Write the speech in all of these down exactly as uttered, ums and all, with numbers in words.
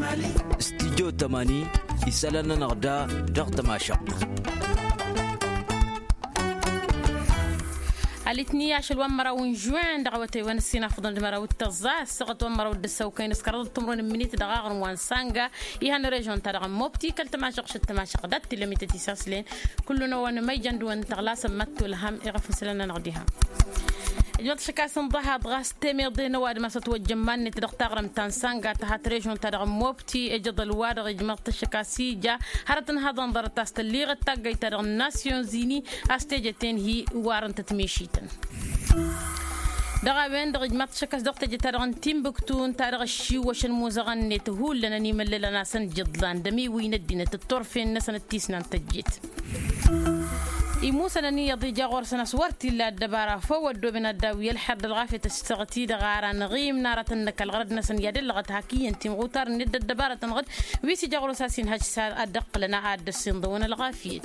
استديو تماني يسألنا نغدا دغت ماشق الاثنين عشر ومرة ونجوان دعوتي ونسينا فضل مرة والتزا سقط ومرة ودسوا كين سكرت تمرون منيت دغاغر وانسانغا يهان ريجون ترى موبتي كل تماشق شت تماشق دات تلميت تساسلين كلنا وانا ما يجندو ان تغلاس مت الهم يغف سلنا نغديها جوات شكاس نضحى ضغاس تيمير دي نواد ما ستوجه ماني تدق تغرم تانسانغا تحت ريجون تدغ موبتي اجد الواد جمرت الشكاسي جا هرتن هذا نظر تاستليغ التاقي تدغ ناسيون زيني استيجتين هي وارن تتميشيتن دغا بين دغ جمرت شكاس دغ تجي تدغ تيمبكتون تدغ الشي وشن موزغن نتهول لنا نيمل لنا سن جدلان دمي وين الدين الطرفين نسن التيسنان تجيت إيموسا لني يضي جاغور سنة سورتي لا الدبارة فودو بين الداوية الحد الغافية تستغتي دغارا نغيم نارة النك الغرد نسن يدل لغت هاكي انتي مغوتار ند الدبارة تنغد ويسي جاغور ساسين هاج سار أدق لنا عاد السين ضوان الغافية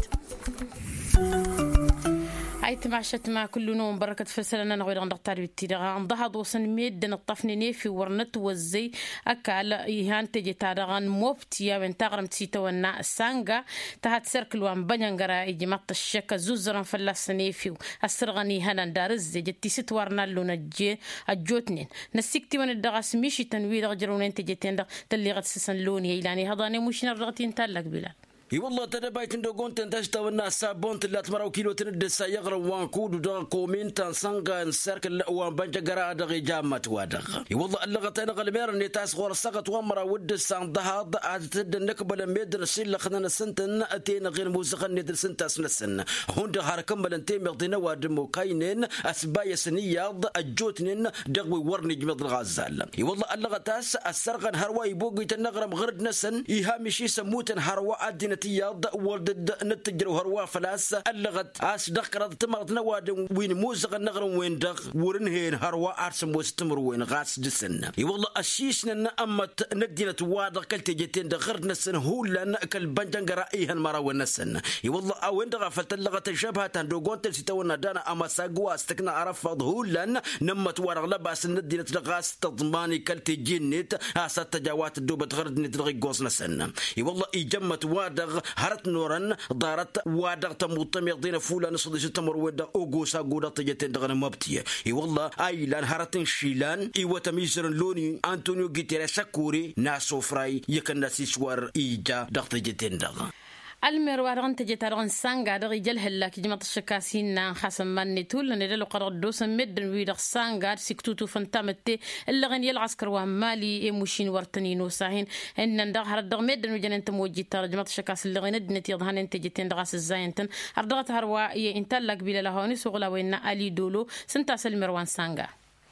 هاي تماشت ما كل نوم بركة فسلنا نغير عن دكتور بالتيرغا عن ضحض وصن ميدن الطفنيني في ورنت والزي أكل إيهان تجي تارغان موبتيا من تغرم تسيتا والنا السانغا تهات سيركل وان بنيانغرا يجي مط الشكا زوزران فلاسني فيو السرغني هنا دارز جتي ست ورنا لونا جي الجوتنين نسيكتي من الدغاس ميشي تنوير غجرونين تجي تندغ تلي غتسسن لوني إلاني هضاني مشين الرغتين تالك بلا اي والله ترى بايت ندو كنت انتشت والناس سابون تلات مراو كيلو تندس يغرا وان كود ودغ كومين تنسانغا نسركل وان بنجا غرا دغ جامت وادغ اي والله اللغه انا غلمير ني تاس غور سقط ومرا ود سان ضهاد تد نكبل ميدر سيل خدنا سنتن اتينا غير موسيقى ندر سنت اسنسن هون دغ حركم بلنتي مقدنا وادمو كاينين اسبايا سنيه الجوتنين دغ ورني جمد الغزال اي والله اللغه تاس السرغن هرواي بوغي تنغرم غرد نسن يهامشي سموتن هروا ادين تياض ولد نتجر وهروا فلاس اللغت اس دقرت تمرت نواد وين موسق النغر وين دغ ورنهين هروا ارسم واستمر وين غاس جسن اي والله الشيشنا امت ندينه واد كلت جتين دغرد نسن هو لان كل بنجنغرا ايهن مرا ونسن اي والله وين دغ فتلغت شبهه دوغونت سيتونا دانا اما ساغوا استكنا عرف هو لان نمت ورغ لباس ندينه غاس تضماني كلت جنيت اسا تجاوات دوب تغرد ندغ غوس نسن اي والله اجمت واد هرت نورن دارت وادغ تموتم يقضينا فولا نصدي ستمر ودا اوغوسا غودا تجتين دغنا مبتيه اي والله اي لان هرتن شيلان اي وتميزر لوني انطونيو غيتيرا ساكوري ناسو فراي يكن سيسوار ايجا دغ تجتين دغ المروار أنت جتارون سانغا دغ يجل هلا كجمع الشكاسين خاصم من تول ندلو قرر دوس مدن ويدغ سانغا سكتوتو فنتامتي اللي غني العسكر ومالي مشين ورتنين وساهين ان ندغ هردغ مدن وجن انت موجي ترجمه الشكاس اللي غني دنتي يضهن انت جتين دغاس الزاينتن هردغت هروا انت لك بلا لهوني سوغلا وين الي دولو سنتاس المروان سانغا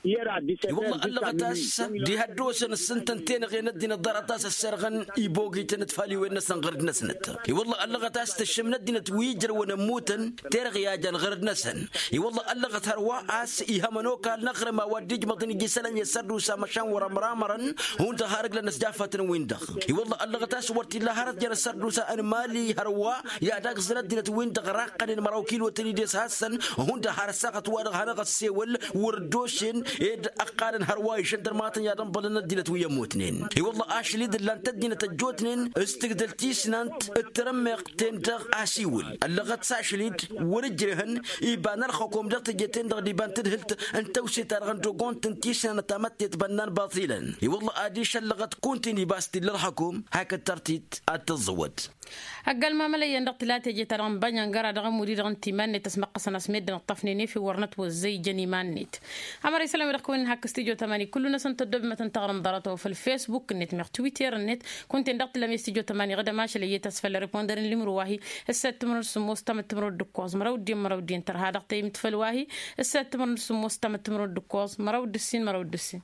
والله اللغة تاس دي هدوسن السنتين غير ندينا الضرطاس السرغن يبوغي تنتفالي وين سنغرد نسنت والله اللغة تاس تشم ندينا تويجر ونموتن ترغي يا جان غرد نسن والله اللغة هروا اس يهمنوكا نغر ما وديج مطني جسلن يسردو سامشان ورا مرامرن هون تهارق لناس جافتن وين دخ والله اللغة تاس ورتي لا هرت جر سردو سان مالي هروا يا داك زردنا وين دغراقن المراوكيل وتليديس حسن هون تهار ساقط ورغ هنغ السيول وردوشن إد أقارن هرواي شندر ماتن يا رب لنا دينت ويا موتنين اي والله اشليد لان تدينه الجوتنين استقدلتيس نانت الترمق تنتغ اسيول اللغه ساشليد ورجرهن يبان الخكم دغت جتين دغ ديبان تدهلت انت وسي ترغن دوغون تنتيس انا تمت تبنان باطلا اي والله اديش اللغه كونتيني باستي للحكم هاك الترتيت اتزود أقل ما ملايين دغت لا تجي ترغن بنيان غرا دغ مدير غنتيمان تسمق قسنا سميد الطفنيني في ورنت وزي جني مانيت امر يسلم ركون هاك استديو ثمانية كلنا سنت الدب ما تنتغرم ضرته في الفيسبوك النت مع تويتر النت كنت ندقت لما استديو ثمانية غدا ماشي اللي تسفل ريبوندر اللي مروهي السات تمر سموس تم تمر الدكوز مرودي مرودي انتر هذا قيم تفلواهي السات تمر سموس تم تمر الدكوز مرود السين مرود السين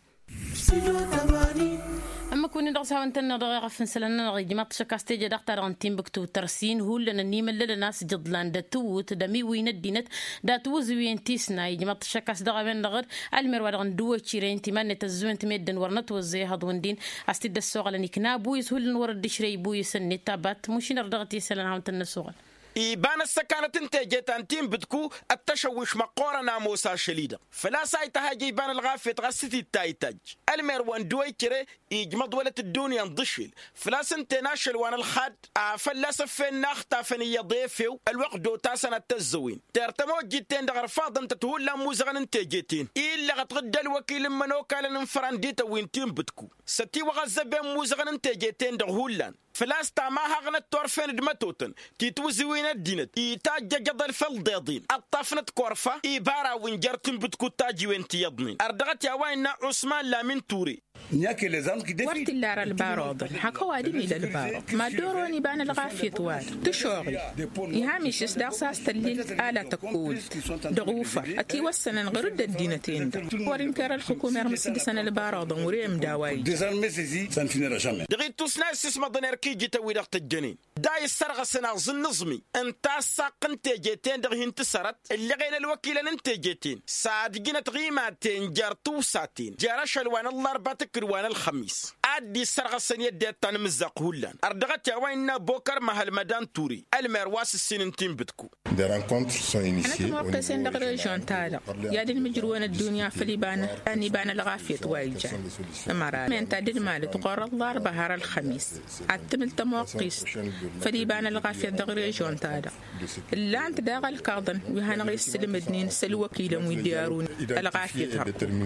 أما كوني دغسا وانتنا دغا غفن سلنا غي جماعة شكاستي جا دغتا دغن تيمبكتو ترسين هو لنا نيمن للناس جدلان دا توت دمي وين الدينت دا توز وين تيسنا جماعة شكاس دغا بين دغر المروا دغن دوة تشيرين تيمان تزوين تمدن ورنت وزي هضون دين أستي دا السوغل نيكنا بويس هو لنور الدشري بويس النتابات مشين ردغتي سلنا وانتنا السوغل إيبان السكانة تنتجتان تيم بدكو التشوش مقورة ناموسا شليدة فلا سايتها جيبان الغافية غستي التايتاج المروان دوي كري يجمد ولة الدنيا نضشل فلا سنتناشل وان الخد فلا سفين ناختا فني ضيفيو الوقت دو تاسنا التزوين ترتمو جيتين دغر فاضن تتهول لا موزغن انتجتين إلا غتغدى الوكيل منو كالا ننفران ديتا وين تيم بدكو ستي وغزبين موزغن انتجتين دغهولان فلاستا ما هغنت تورفين دمتوتن تيتوزوين الدينت إيتاج جد الفلديضين الطفنت كورفة إيبارا وينجرتن بدكو تاجي وين تيضنين أردغت يا وين عثمان لامين توري ورت اللار البارود حكوا دي ميل البارود ما دوروني بان الغافية واد تشوغي يهامش إصدار ساس تليل آلة تقول دغوفة أتي وسنا غرد الدينتين ورين كار الحكومة رمسد سنة البارود وريم داواي دغي توسنا سيسما دنيركي جيتا ويدغت الجنين داي السرغة سنة ظن نظمي انت ساقن تيجيتين دغي انتسرت اللي غين الوكيلة انتجيتين صادقين تغيماتين جارتو ساتين جارش الوان الله رباتك كروان الخميس عادي السرغة السنية ديتان مزاق هولان أردغت يا ويننا بوكر مهل مدان توري المرواس السنين تيمبتكو أنا موقسين دغ ريجون تالا يادي المجروان الدنيا فليبانا أني بانا الغافية وايجا أمارات من تادي المال تقر الله بهار الخميس عتمل تموقيس فليبانا الغافية دغ ريجون تالا اللي أنت داغ الكاردن وهانا غيستلم الدين سلوكيلا ويديارون الغافية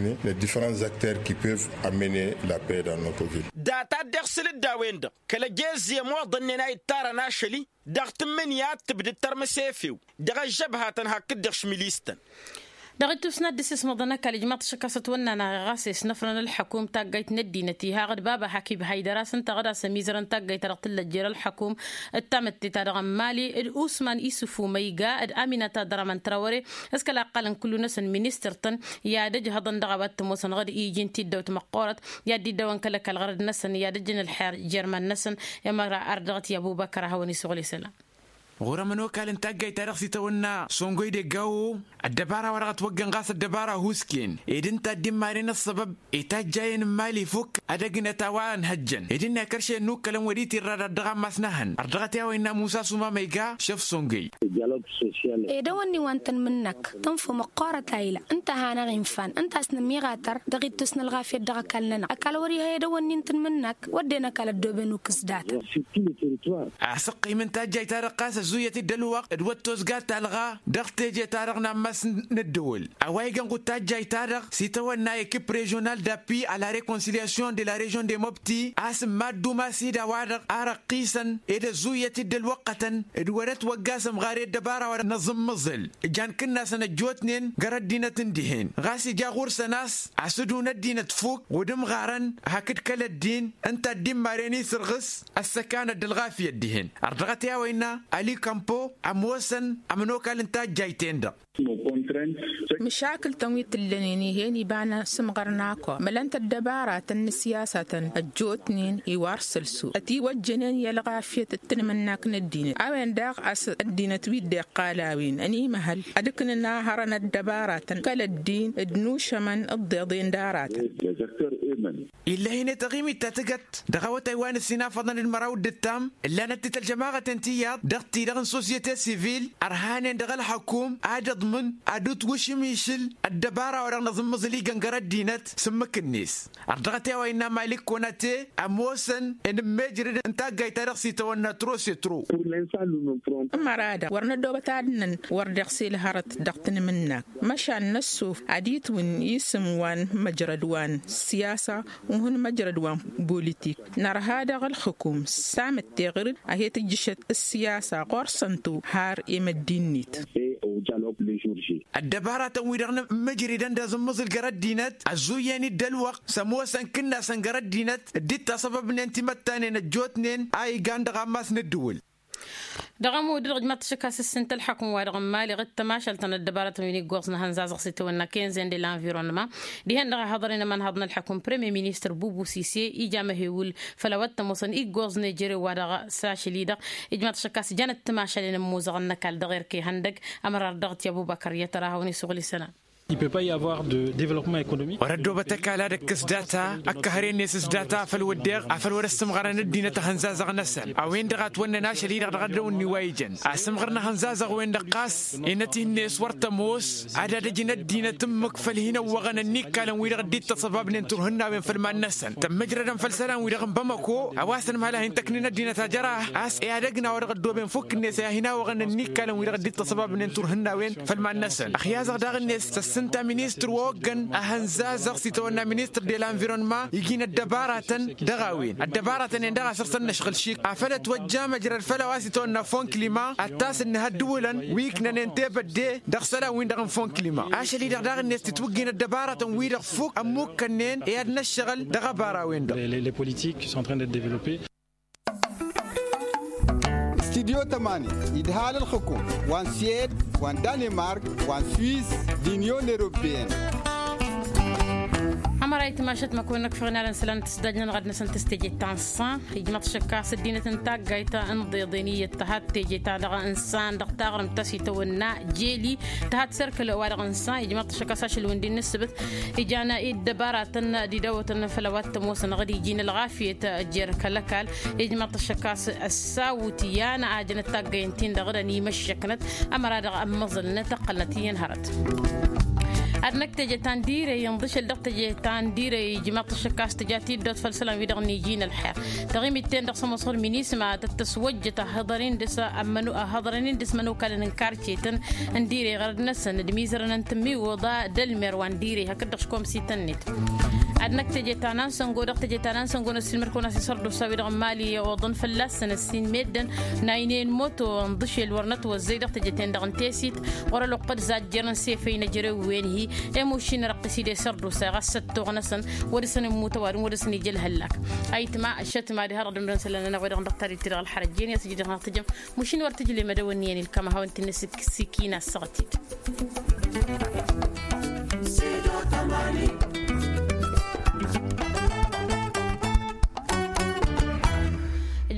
la paix dans notre ville. داتا دغسل الداوين دا كلا جيزي موضننا يتارا ناشلي دغت من يات تبدي الترمسيفيو دغ الجبهة هاك دغش ميليستن دغتو سناد ديس مدنا كالجماعة شكاسة وننا غاسيس نفرنا الحكوم تاقيت ندي نتيها غد بابا حكي بهيدراس انت غدا سميزرن تاقيت رقتل الجير الحكوم التامت تتارغم مالي الأوسمان إيسوفو ميقا الأمينة تدرمان تراوري اسكالا قالن كل نسن منيسترتن يا دج هضن دغبات تموسن غد إيجين تيدو تمقورت يا دي دوان كلك الغرد نسن يا دجن الحير جيرمان نسن يا مرة أردغت يا أبو بكر هوني سغلي سلام غورا منو كالن تاقاي تاريخ سيتونا سونغوي دي قاو الدبارة ورغت وقن غاس الدبارة هوسكين إذن تادين مارين السبب إتاج جاين مالي فوك أدقنا تاوان هجن إذن ناكرشي نوك كلم وديتي الرادة دغام مسنهن أردغت ياو إنا موسى سوما ميقا شف سونغي إذا واني وانتن منك تنفو مقارة لايلة انت هانا غنفان انت اسنا ميغاتر دغيت تسنا الغافية دغا كالنا أكال وري هيدا واني انتن منك ودينا كالدوبين وكسدات أعسقي من تاج جاي تاريخ قاسة زوية الدلوق ادوتوز قال تلغى دغت جاي تارغنا مس ندول اوايغان قوتاج جاي تارغ سيتوانا ايكيب ريجونال دابي على ريكونسيلياسيون دي لا ريجون دي موبتي اسم مادو ما سيدا وارغ ارقيسا اذا زوية الدلوقة ادورت وقاسم غاري الدبارة ورا نظم مزل جان كنا سنة جوتنين قرد دينة تندهين غاسي جا غورس ناس عسدون الدينة تفوق ودم غارن هكد كلا الدين انت الدين ماريني سرغس السكانة دلغافية الدهين اردغت يا وينا علي كامبو أموسن أمنوكال انتا جايتين دا مشاكل تنويت اللنيني هيني بانا سمغرناكو ملانت الدبارات السياسة الجوتنين يوارسل سو أتي وجنين يلغافية التنمناك ندين أوين داغ أس الدين تويد دي قالاوين أني مهل أدكن الناهرنا الدبارات كال الدين ادنوش من الضيضين دارات إلا هنا تغيمي تاتقت دغاوة تايوان السينا فضل المراود التام إلا نتت الجماعة تنتيات دغتي دغن سوسيتي سيفيل أرهانين دغل حكوم عدد من عدوت وشميشل الدبارة ورغ نظم مزلي قنقرة دينت سمك الناس أردغتي وإنا مالك كوناتي أموسن إن مجرد انتا قاي تاريخ سيتوانا ترو سيترو مرادا ورنا دوبة عدنن وردغ سيل هارت دغتن منك مشان نسوف عديت وين يسم وان مجرد وان سياسة وهن مجرد وان بوليتيك نار هذا الحكوم سامت تغرد أهيت جشت السياسة قرصنتو هار إما الدينيت الدبارة تنويرنا مجريدان دازم مزل قرد دينت الزوياني دلوق سموه سن كنا سن قرد دينت ديتا سبب ننتمتانين الجوتنين آي قان دغاماس ندول دغمو درج ما تشكاس السنت الحكم ودغم مالي غد تماشل تن الدبارة ويني غوصنا هنزازق سيتونا كينزين دي لانفيرونما دي هندغا حضرنا من هضنا الحكم بريمي مينيستر بوبو سيسي إجامة هيول فلوات تموصن إي غوص نيجيري ودغا ساشي ليدغ إجمع تشكاس جانت تماشل نموزغن نكال دغير كي هندق أمرار دغت يا أبو بكر يتراها وني سغلي سنة Il peut pas y avoir de développement économique. وردو بتكالا دكس داتا أكهرين يسس داتا فالودير أفل ورسم غران الدينة هنزازة غنسل أوين دغات ونا شليل غدرون نوايجن أسم غرنا هنزازة وين دقاس إنتي الناس ورتموس عدد جن الدينة تمك فلهنا وغنا النيكالا ويرغ ديت تصباب ننترهنا وين فلما النسن تم مجرد فلسلان ويرغم بمكو أواسن مالا هن تكنين الدينة تجراه أس إعدقنا ورغ الدوبين فك الناس هنا وغنا النيكالا ويرغ ديت تصباب ننترهنا وين فلما النسن أخيازغ داغ الناس تسنتا مينيستر ووغن أهنزازغ سيتونا مينيستر دي الانفيرونمون يجينا الدبارة دغاوين الدبارة ندغا سرسن نشغل شيك أفلت وجا مجرى الفلا واسيتونا فون كليما التاس إنها دولا ويكنا ننتبه دي دغسلا وين دغن فون كليما أشلي دغ الناس تتوجينا الدبارة ويدغ فوق أموك كنين إياد نشغل دغا بارا وين دغ Les politiques qui sont en train d'être développées. استديو تماني إدهال الحكومة وان سيد وان دنمارك وان سويس دينيون أوروبيين أمرأيت ما شت ما كونك فغنا لنسلان تسدجنا غد نسل تستجي تانسان يجمع تشكا سدينة تنتاج جايتا انضي ضينية تهات تيجي تادغ إنسان دغتاغرم تسي تونا جيلي تهات سيركل وارغ إنسان يجمع تشكا ساشل وندين نسبت يجانا إيد دبارة تن دي دوة فلوات تموسن غدي يجين الغافية تأجير كالكال يجمع تشكا الساوتيانا عاجنة تاجينتين دغراني مشكنت أمرا دغ أمزل نتقلتين هرت أدنك تجتان ديري ينضش الدق تجتان ديري جماعة الشكاس تجاتي دوت فلسلان ويدغني جين الحياة تغيم التين دق سمصر منيس ما تتسوجة هضرين دس أمنو هضرين دس منو كالن انكارتيتن انديري غرد نسن دميزر ننتمي وضا دلمر وان ديري هكذا شكوم سيتنت أدنك تجتان سنقو دق تجتان سنقو نسلمر كونا سيصردو ساوي دغ مالي وضن فلاس السين ميدن ناينين موتو انضش الورنت والزيدق تجتان دغن تيسيت ورا لقد زاد جرن سيفين جري وين هي emotion رقصي دي سردو ساغست تغنسن ورسن متوار ورسن يجل هلاك ايت ما شت ما دي هرد من سلنا انا غير دكتور تيرغ الحرجين يسجد تجم مشين ورتجلي مدونيين الكما هو انت نسك سكينه صغتيت